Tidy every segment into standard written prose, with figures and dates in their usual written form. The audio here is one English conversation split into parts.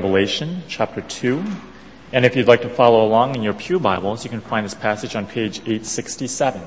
Revelation chapter 2. And if you'd like to follow along in your pew Bibles, you can find this passage on page 867.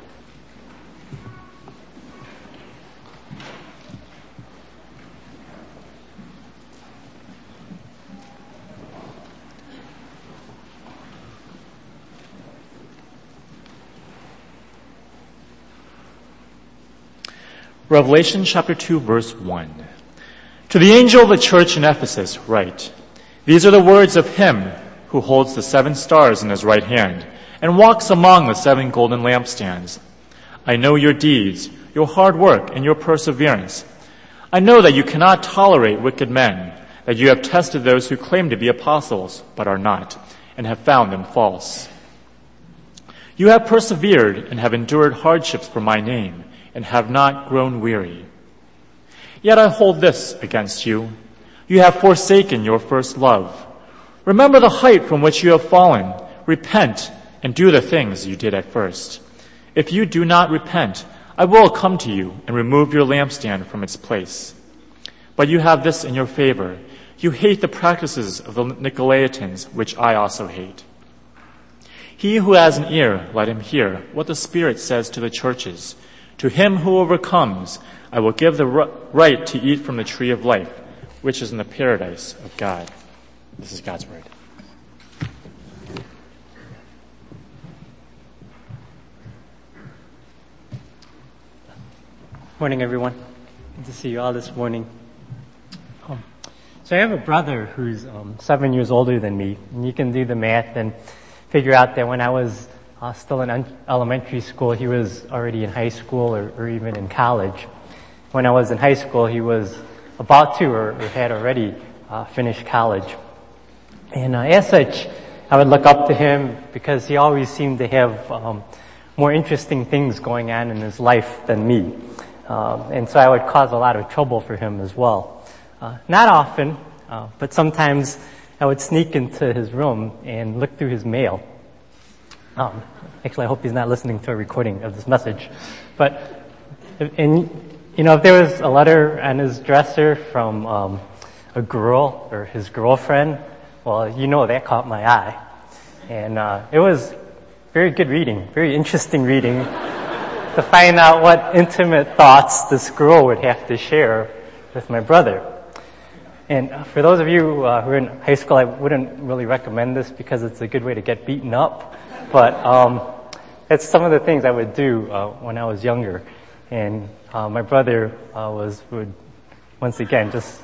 Revelation chapter 2, verse 1. To the angel of the church in Ephesus write, These are the words of him who holds the 7 stars in his right hand and walks among the 7 golden lampstands. I know your deeds, your hard work, and your perseverance. I know that you cannot tolerate wicked men, that you have tested those who claim to be apostles but are not, and have found them false. You have persevered and have endured hardships for my name, and have not grown weary. Yet I hold this against you. You have forsaken your first love. Remember the height from which you have fallen. Repent and do the things you did at first. If you do not repent, I will come to you and remove your lampstand from its place. But you have this in your favor. You hate the practices of the Nicolaitans, which I also hate. He who has an ear, let him hear what the Spirit says to the churches. To him who overcomes, I will give the right to eat from the tree of life, which is in the paradise of God. This is God's word. Morning, everyone. Good to see you all this morning. So I have a brother who's 7 years older than me, and you can do the math and figure out that when I was still in elementary school, he was already in high school or even in college. When I was in high school, he was about to or had already finished college. And as such, I would look up to him because he always seemed to have more interesting things going on in his life than me. And so I would cause a lot of trouble for him as well. Not often, but sometimes I would sneak into his room and look through his mail. Actually, I hope he's not listening to a recording of this message. But, if there was a letter on his dresser from a girl or his girlfriend, well, that caught my eye. And it was very good reading, very interesting reading to find out what intimate thoughts this girl would have to share with my brother. And for those of you who are in high school, I wouldn't really recommend this because it's a good way to get beaten up. But it's some of the things I would do when I was younger. And my brother would once again just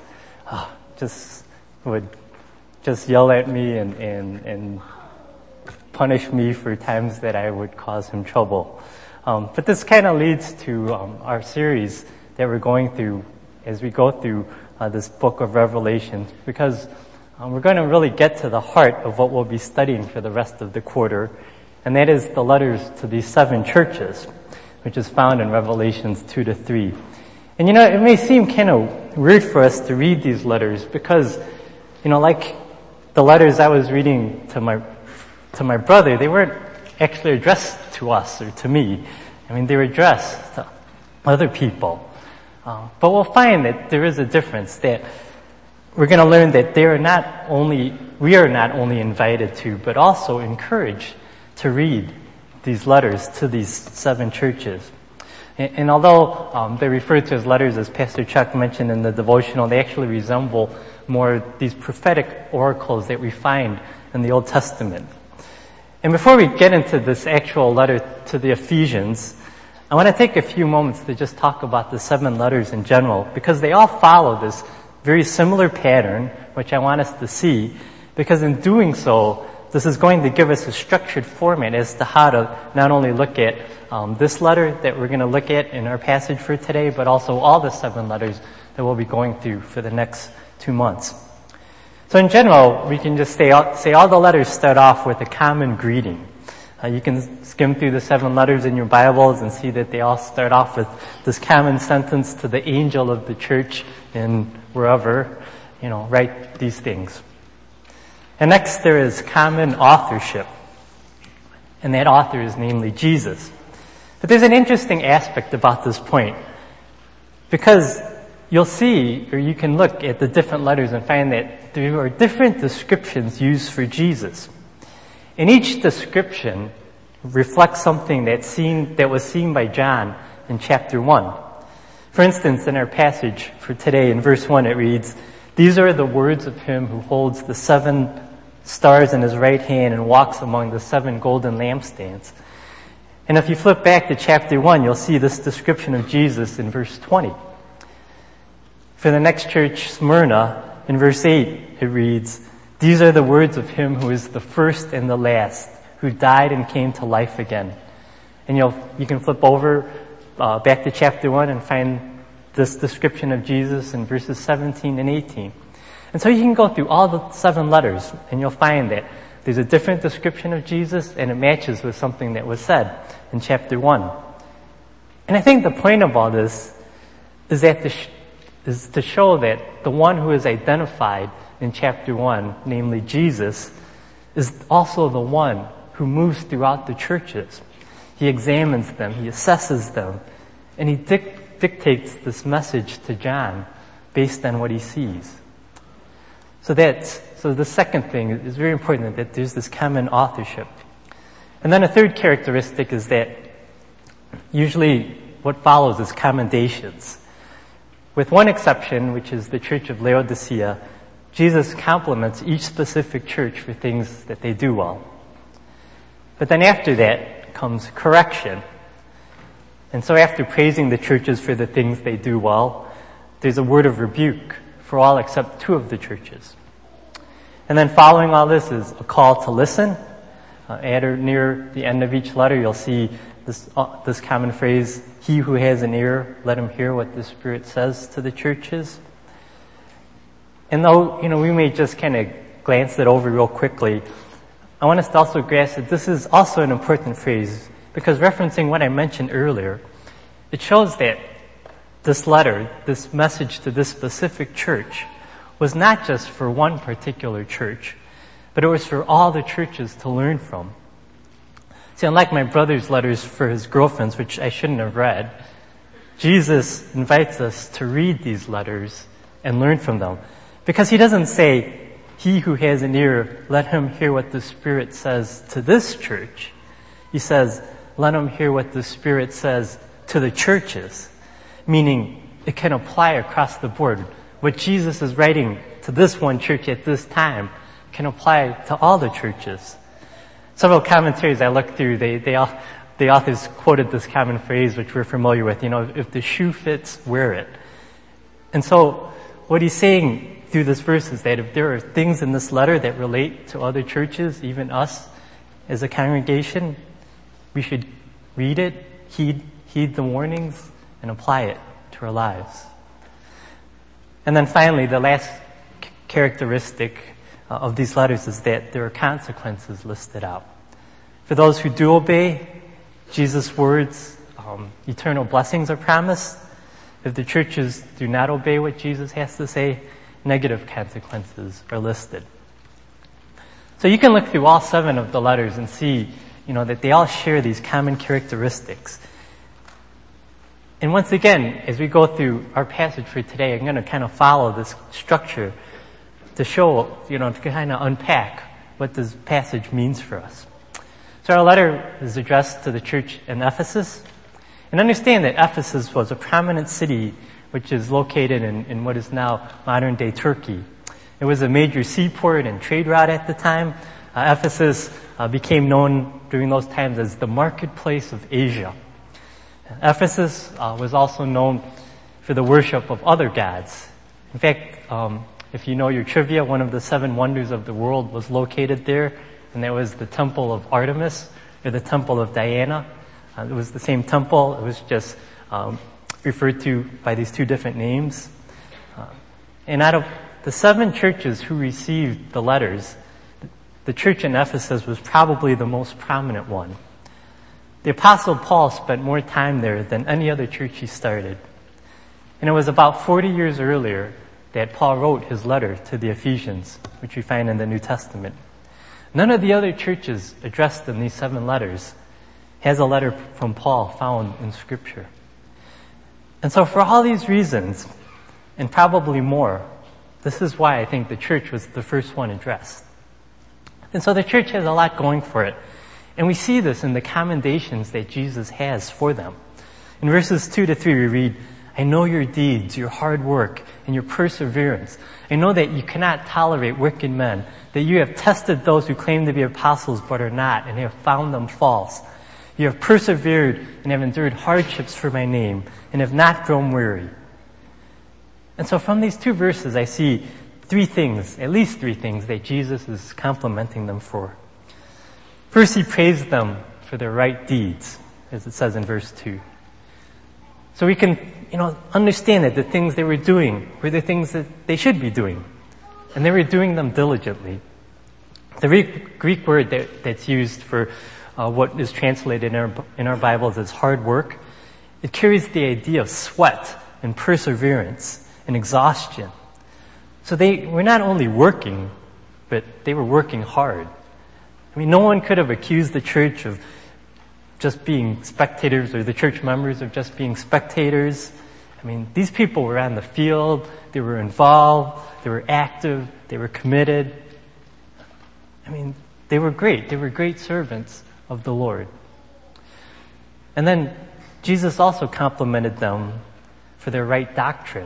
yell at me and punish me for times that I would cause him trouble. But this kind of leads to our series that we're going through as we go through this book of Revelation, because we're going to really get to the heart of what we'll be studying for the rest of the quarter, and that is the letters to these 7 churches, which is found in Revelations 2-3. And it may seem kind of weird for us to read these letters because, like the letters I was reading to my brother, they weren't actually addressed to us or to me. I mean, they were addressed to other people. But we'll find that there is a difference, that we're going to learn that we are not only invited to, but also encouraged to read these letters to these 7 churches. And although they refer to as letters, as Pastor Chuck mentioned in the devotional, they actually resemble more these prophetic oracles that we find in the Old Testament. And before we get into this actual letter to the Ephesians, I want to take a few moments to just talk about the 7 letters in general, because they all follow this very similar pattern, which I want us to see, because in doing so, this is going to give us a structured format as to how to not only look at this letter that we're going to look at in our passage for today, but also all the 7 letters that we'll be going through for the next 2 months. So in general, we can just say all the letters start off with a common greeting. You can skim through the 7 letters in your Bibles and see that they all start off with this common sentence to the angel of the church in wherever, write these things. And next there is common authorship. And that author is namely Jesus. But there's an interesting aspect about this point. Because you'll see, or you can look at the different letters and find that there are different descriptions used for Jesus. And each description reflects something that was seen by John in chapter 1. For instance, in our passage for today, in verse 1, it reads, "These are the words of him who holds the 7 stars in his right hand and walks among the 7 golden lampstands." And if you flip back to chapter 1, you'll see this description of Jesus in verse 20. For the next church, Smyrna, in verse 8, it reads, "These are the words of him who is the first and the last, who died and came to life again." And you can flip over back to chapter 1 and find this description of Jesus in verses 17 and 18. And so you can go through all the 7 letters, and you'll find that there's a different description of Jesus, and it matches with something that was said in chapter 1. And I think the point of all this is to show that the one who is identified in chapter 1, namely Jesus, is also the one who moves throughout the churches. He examines them, he assesses them, and he dictates this message to John based on what he sees. So the second thing is very important, that there's this common authorship. And then a third characteristic is that usually what follows is commendations. With one exception, which is the church of Laodicea, Jesus compliments each specific church for things that they do well. But then after that comes correction. And so after praising the churches for the things they do well, there's a word of rebuke for all except 2 of the churches. And then following all this is a call to listen. At or near the end of each letter, you'll see this common phrase, "He who has an ear, let him hear what the Spirit says to the churches." And though, we may just kind of glance it over real quickly, I want us to also grasp that this is also an important phrase, because referencing what I mentioned earlier, it shows that this letter, this message to this specific church, was not just for one particular church, but it was for all the churches to learn from. See, unlike my brother's letters for his girlfriends, which I shouldn't have read, Jesus invites us to read these letters and learn from them. Because he doesn't say, "He who has an ear, let him hear what the Spirit says to this church." He says, "Let him hear what the Spirit says to the churches," meaning it can apply across the board. What Jesus is writing to this one church at this time can apply to all the churches. Several commentaries I looked through, the authors quoted this common phrase, which we're familiar with, if the shoe fits, wear it. And so what he's saying through this verse is that if there are things in this letter that relate to other churches, even us as a congregation, we should read it, heed the warnings, and apply it to our lives. And then finally, the last characteristic of these letters is that there are consequences listed out. For those who do obey Jesus' words, eternal blessings are promised. If the churches do not obey what Jesus has to say, negative consequences are listed. So you can look through all 7 of the letters and see, that they all share these common characteristics. And once again, as we go through our passage for today, I'm going to kind of follow this structure to show, to kind of unpack what this passage means for us. So our letter is addressed to the church in Ephesus. And understand that Ephesus was a prominent city which is located in what is now modern-day Turkey. It was a major seaport and trade route at the time. Ephesus became known during those times as the marketplace of Asia. Ephesus was also known for the worship of other gods. In fact, if you know your trivia, one of the 7 wonders of the world was located there, and that was the Temple of Artemis, or the Temple of Diana. It was the same temple. It was just referred to by these 2 different names. And out of the 7 churches who received the letters, the church in Ephesus was probably the most prominent one. The Apostle Paul spent more time there than any other church he started. And it was about 40 years earlier that Paul wrote his letter to the Ephesians, which we find in the New Testament. None of the other churches addressed in these 7 letters has a letter from Paul found in Scripture. And so for all these reasons, and probably more. This is why I think the church was the first one addressed. And so the church has a lot going for it. And we see this in the commendations that Jesus has for them. In verses 2-3 we read, I know your deeds, your hard work, and your perseverance. I know that you cannot tolerate wicked men, that you have tested those who claim to be apostles but are not, and have found them false. You have persevered and have endured hardships for my name, and have not grown weary. And so from these two verses I see at least three things that Jesus is complimenting them for. First, he praised them for their right deeds, as it says in verse 2. So we can, understand that the things they were doing were the things that they should be doing. And they were doing them diligently. The Greek word that's used for what is translated in our Bibles as hard work, it carries the idea of sweat and perseverance and exhaustion. So they were not only working, but they were working hard. I mean, no one could have accused the church of just being spectators, or the church members of just being spectators. I mean, these people were on the field, they were involved, they were active, they were committed. I mean, they were great. They were great servants of the Lord. And then Jesus also complimented them for their right doctrine.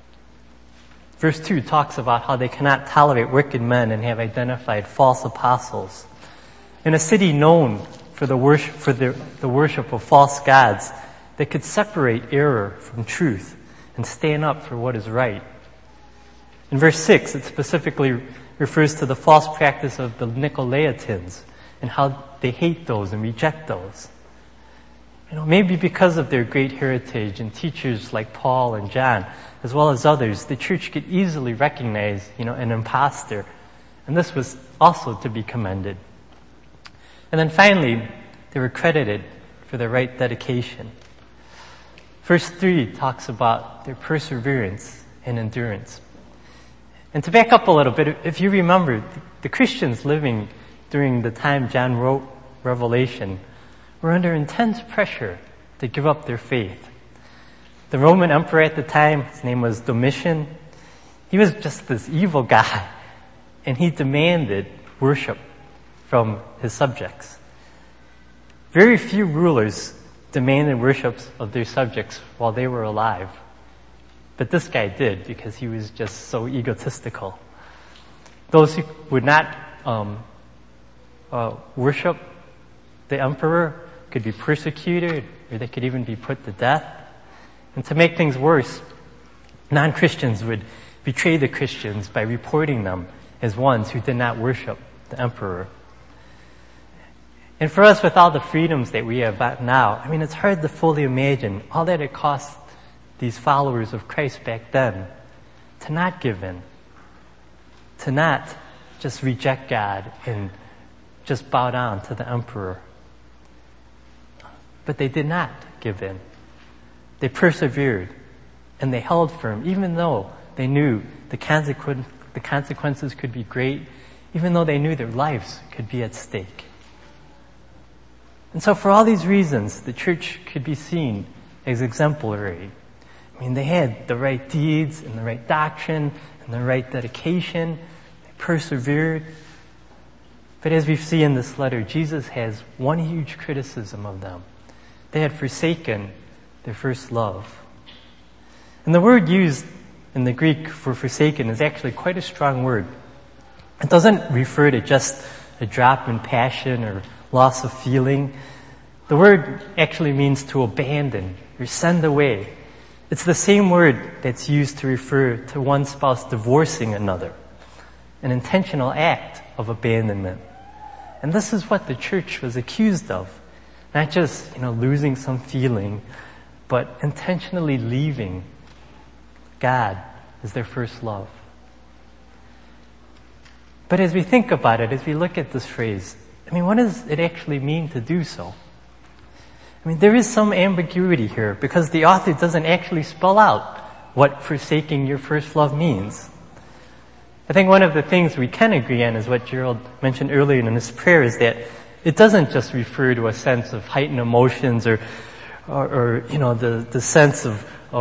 Verse 2 talks about how they cannot tolerate wicked men and have identified false apostles. In a city known for the worship of false gods, that could separate error from truth and stand up for what is right. In verse 6, it specifically refers to the false practice of the Nicolaitans and how they hate those and reject those. Maybe because of their great heritage and teachers like Paul and John, as well as others, the church could easily recognize, an imposter. And this was also to be commended. And then finally, they were credited for their right dedication. Verse 3 talks about their perseverance and endurance. And to back up a little bit, if you remember, the Christians living during the time John wrote Revelation were under intense pressure to give up their faith. The Roman emperor at the time, his name was Domitian, he was just this evil guy, and he demanded worship from his subjects. Very few rulers demanded worship of their subjects while they were alive. But this guy did, because he was just so egotistical. Those who would not worship the emperor could be persecuted, or they could even be put to death. And to make things worse, non-Christians would betray the Christians by reporting them as ones who did not worship the emperor. And for us, with all the freedoms that we have now, it's hard to fully imagine all that it cost these followers of Christ back then to not give in, to not just reject God and just bow down to the emperor. But they did not give in. They persevered and they held firm, even though they knew the consequences could be great, even though they knew their lives could be at stake. And so for all these reasons, the church could be seen as exemplary. They had the right deeds and the right doctrine and the right dedication. They persevered. But as we see in this letter, Jesus has one huge criticism of them. They had forsaken their first love. And the word used in the Greek for forsaken is actually quite a strong word. It doesn't refer to just a drop in passion or loss of feeling. The word actually means to abandon or send away. It's the same word that's used to refer to one spouse divorcing another, an intentional act of abandonment. And this is what the church was accused of. Not just, losing some feeling, but intentionally leaving God as their first love. But as we think about it, as we look at this phrase, what does it actually mean to do so? There is some ambiguity here, because the author doesn't actually spell out what forsaking your first love means. I think one of the things we can agree on is what Gerald mentioned earlier in his prayer, is that it doesn't just refer to a sense of heightened emotions or the sense of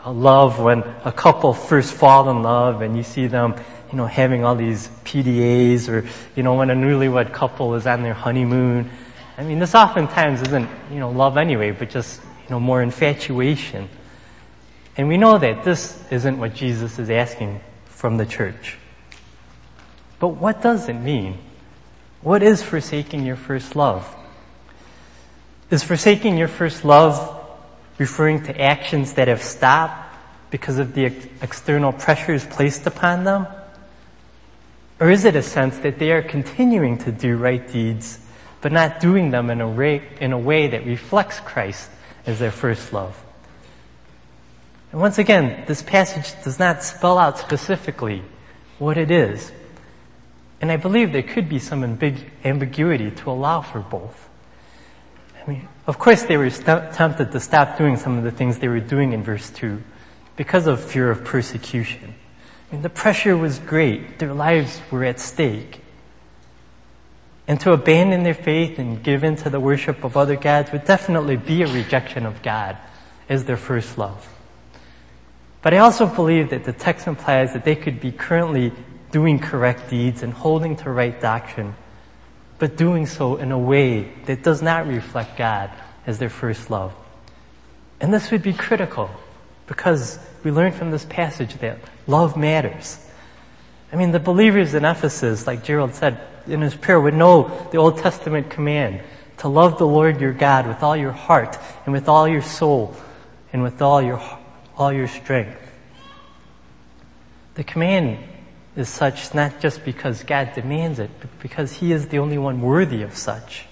love when a couple first fall in love and you see them, having all these PDAs, or, when a newlywed couple is on their honeymoon. I mean, this oftentimes isn't, love anyway, but just, more infatuation. And we know that this isn't what Jesus is asking from the church. But what does it mean? What is forsaking your first love? Is forsaking your first love referring to actions that have stopped because of the external pressures placed upon them? Or is it a sense that they are continuing to do right deeds, but not doing them in a way that reflects Christ as their first love? And once again, this passage does not spell out specifically what it is. And I believe there could be some ambiguity to allow for both. I mean, of course they were tempted to stop doing some of the things they were doing in verse 2 because of fear of persecution. I mean, the pressure was great. Their lives were at stake. And to abandon their faith and give in to the worship of other gods would definitely be a rejection of God as their first love. But I also believe that the text implies that they could be currently doing correct deeds and holding to right doctrine, but doing so in a way that does not reflect God as their first love. And this would be critical because we learn from this passage that love matters. I mean, the believers in Ephesus, like Gerald said in his prayer, would know the Old Testament command to love the Lord your God with all your heart and with all your soul and with all your strength. The command is such not just because God demands it, but because He is the only one worthy of such.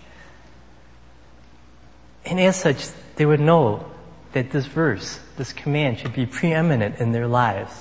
And as such, they would know that this verse, this command, should be preeminent in their lives.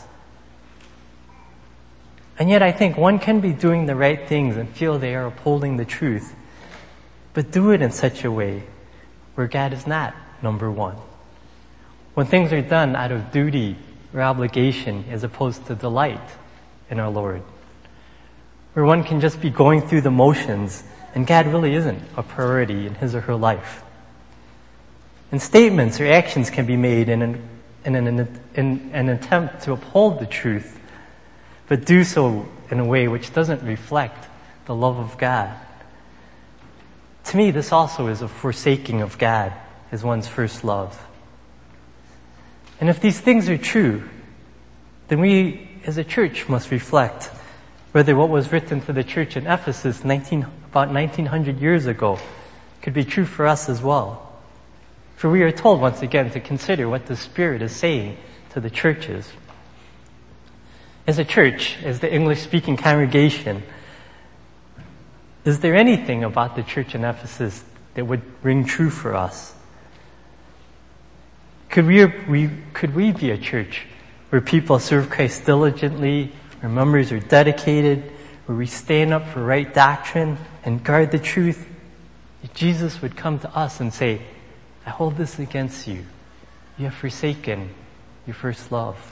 And yet I think one can be doing the right things and feel they are upholding the truth, but do it in such a way where God is not number one. When things are done out of duty or obligation as opposed to delight in our Lord. Where one can just be going through the motions and God really isn't a priority in his or her life. And statements or actions can be made in an attempt to uphold the truth, but do so in a way which doesn't reflect the love of God. To me, this also is a forsaking of God as one's first love. And if these things are true, then we as a church must reflect whether what was written to the church in Ephesus about 1900 years ago could be true for us as well. For we are told once again to consider what the Spirit is saying to the churches. As a church, as the English-speaking congregation, is there anything about the church in Ephesus that would ring true for us? Could we be a church where people serve Christ diligently, where members are dedicated, where we stand up for right doctrine and guard the truth? If Jesus would come to us and say, I hold this against you. You have forsaken your first love.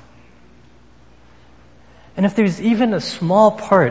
And if there's even a small part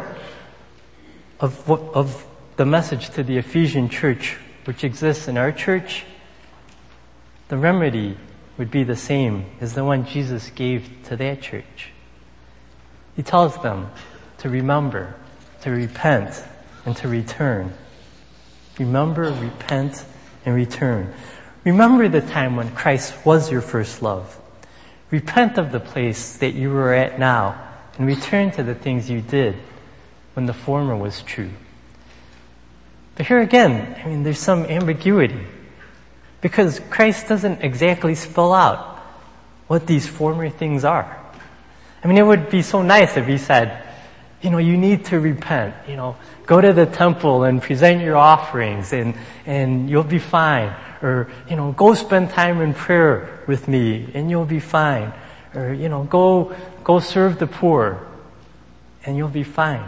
of the message to the Ephesian church which exists in our church, the remedy would be the same as the one Jesus gave to that church. He tells them to remember, to repent, and to return. Remember, repent, and return. Remember the time when Christ was your first love. Repent of the place that you are at now, and return to the things you did when the former was true. But here again, there's some ambiguity. Because Christ doesn't exactly spell out what these former things are. It would be so nice if he said, you need to repent, go to the temple and present your offerings and you'll be fine. Or, go spend time in prayer with me and you'll be fine. Or, go serve the poor and you'll be fine.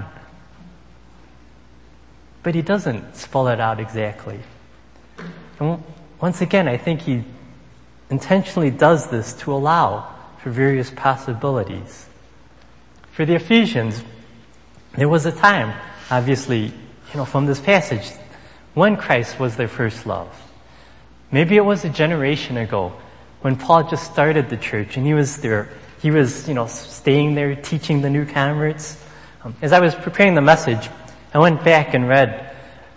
But he doesn't spell it out exactly. And once again, I think he intentionally does this to allow for various possibilities. For the Ephesians, there was a time, obviously, from this passage, when Christ was their first love. Maybe it was a generation ago when Paul just started the church and he was there. He was, staying there teaching the new converts. As I was preparing the message, I went back and read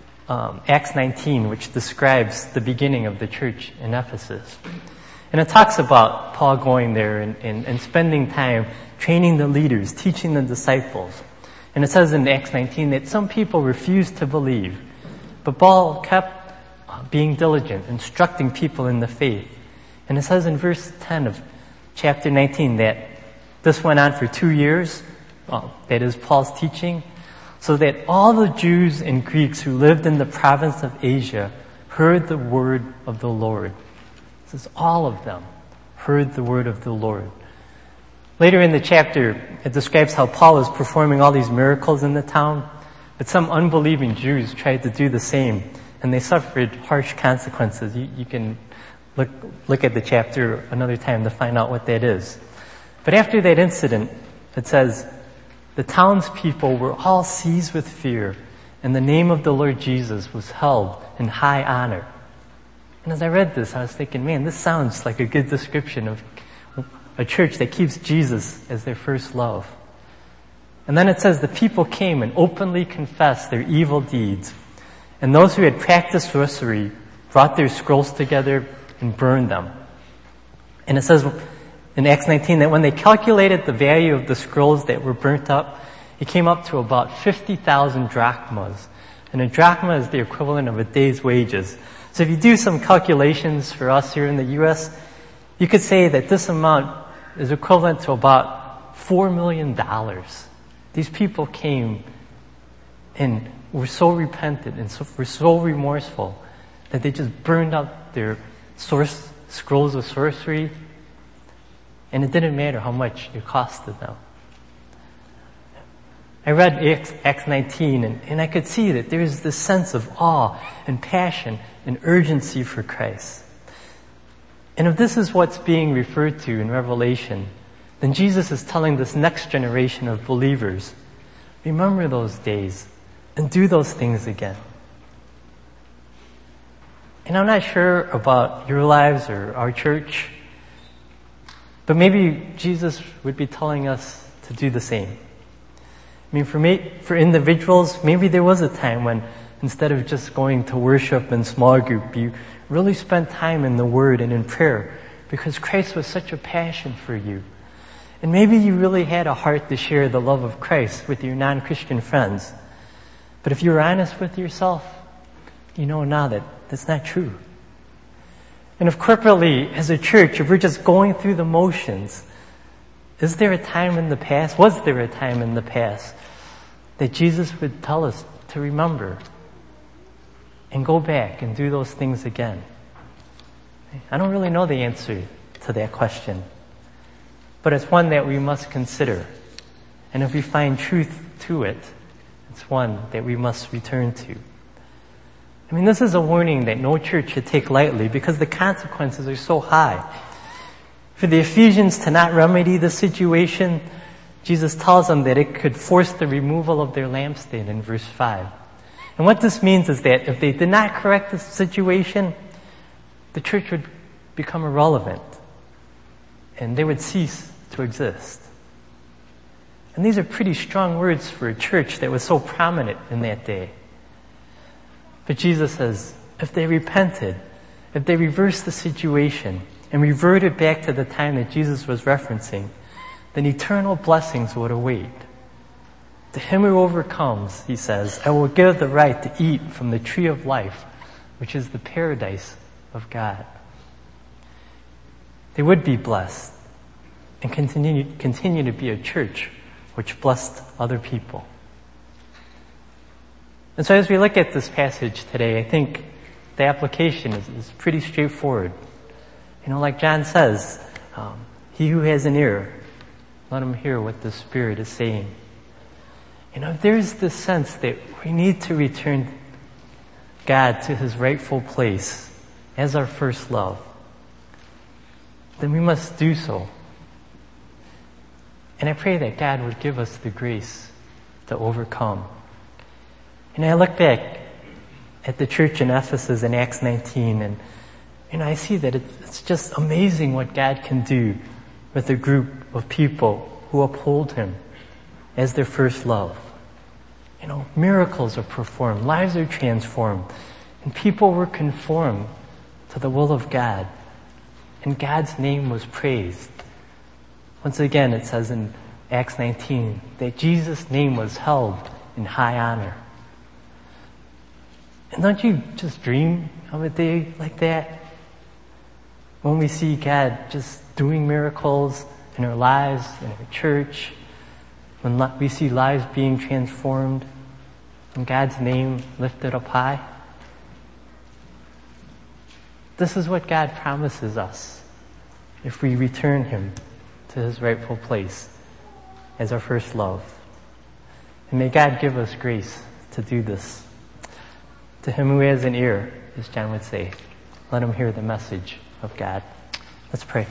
Acts 19, which describes the beginning of the church in Ephesus. And it talks about Paul going there and spending time training the leaders, teaching the disciples. And it says in Acts 19 that some people refused to believe, but Paul kept being diligent, instructing people in the faith. And it says in verse 10 of chapter 19 that this went on for 2 years. That is Paul's teaching. So that all the Jews and Greeks who lived in the province of Asia heard the word of the Lord. It says all of them heard the word of the Lord. Later in the chapter, it describes how Paul is performing all these miracles in the town, but some unbelieving Jews tried to do the same, and they suffered harsh consequences. You can look at the chapter another time to find out what that is. But after that incident, it says, the townspeople were all seized with fear, and the name of the Lord Jesus was held in high honor. And as I read this, I was thinking, man, this sounds like a good description of a church that keeps Jesus as their first love. And then it says the people came and openly confessed their evil deeds. And those who had practiced sorcery brought their scrolls together and burned them. And it says in Acts 19 that when they calculated the value of the scrolls that were burnt up, it came up to about 50,000 drachmas. And a drachma is the equivalent of a day's wages. So if you do some calculations for us here in the U.S., you could say that this amount is equivalent to about $4 million. These people came and were so repentant and were so remorseful that they just burned up their scrolls of sorcery, and it didn't matter how much it costed them. I read Acts 19, and I could see that there's this sense of awe and passion and urgency for Christ. And if this is what's being referred to in Revelation, then Jesus is telling this next generation of believers, remember those days and do those things again. And I'm not sure about your lives or our church, but maybe Jesus would be telling us to do the same. I mean, for individuals, maybe there was a time when instead of just going to worship in small group, you really spent time in the Word and in prayer because Christ was such a passion for you. And maybe you really had a heart to share the love of Christ with your non-Christian friends. But if you're honest with yourself, you know now that that's not true. And if corporately, as a church, if we're just going through the motions, was there a time in the past that Jesus would tell us to remember and go back and do those things again? I don't really know the answer to that question, but it's one that we must consider. And if we find truth to it, it's one that we must return to. I mean, this is a warning that no church should take lightly because the consequences are so high. For the Ephesians to not remedy the situation, Jesus tells them that it could force the removal of their lampstand in verse 5. And what this means is that if they did not correct the situation, the church would become irrelevant and they would cease to exist. And these are pretty strong words for a church that was so prominent in that day. But Jesus says, if they repented, if they reversed the situation and reverted back to the time that Jesus was referencing, then eternal blessings would await. To him who overcomes, he says, I will give the right to eat from the tree of life, which is the paradise of God. They would be blessed and continue to be a church which blessed other people. And so as we look at this passage today, I think the application is pretty straightforward. You know, like John says, he who has an ear, let him hear what the Spirit is saying. You know, there's this sense that we need to return God to his rightful place as our first love. Then we must do so. And I pray that God would give us the grace to overcome. And I look back at the church in Ephesus in Acts 19, and I see that it's just amazing what God can do with a group of people who uphold Him as their first love. Miracles are performed, lives are transformed, and people were conformed to the will of God, and God's name was praised. Once again, it says in Acts 19 that Jesus' name was held in high honor. And don't you just dream of a day like that? When we see God just doing miracles in our lives, in our church, when we see lives being transformed, and God's name lifted up high. This is what God promises us if we return Him to His rightful place as our first love. And may God give us grace to do this. To him who has an ear, as John would say, let him hear the message of God. Let's pray.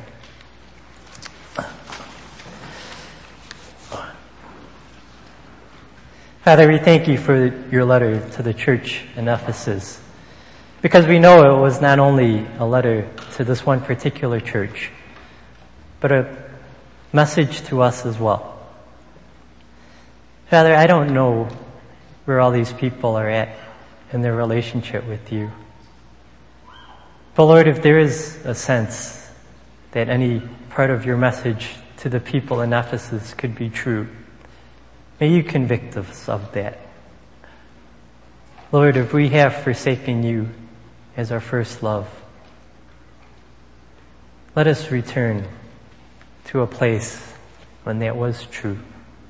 Father, we thank you for your letter to the church in Ephesus, because we know it was not only a letter to this one particular church, but a message to us as well. Father, I don't know where all these people are at in their relationship with you. But Lord, if there is a sense that any part of your message to the people in Ephesus could be true, may you convict us of that. Lord, if we have forsaken you as our first love, let us return to a place when that was true.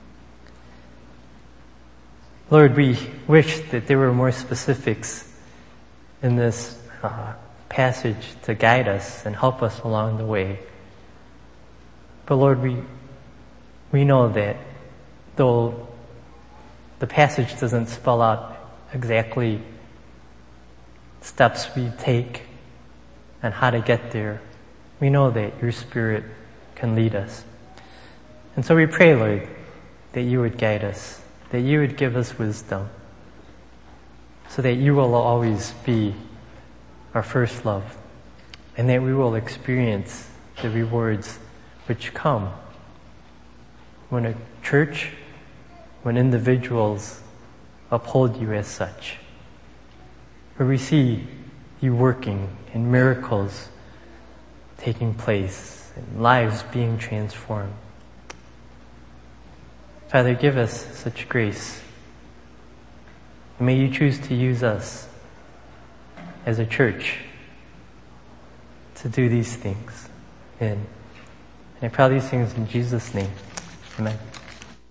Lord, we wish that there were more specifics in this passage to guide us and help us along the way. But Lord, we know that though the passage doesn't spell out exactly steps we take and how to get there, we know that your Spirit can lead us. And so we pray, Lord, that you would guide us, that you would give us wisdom, so that you will always be our first love, and that we will experience the rewards which come when a church, when individuals uphold you as such, where we see you working and miracles taking place and lives being transformed. Father, give us such grace. And may you choose to use us as a church to do these things. And I pray these things in Jesus' name. Amen.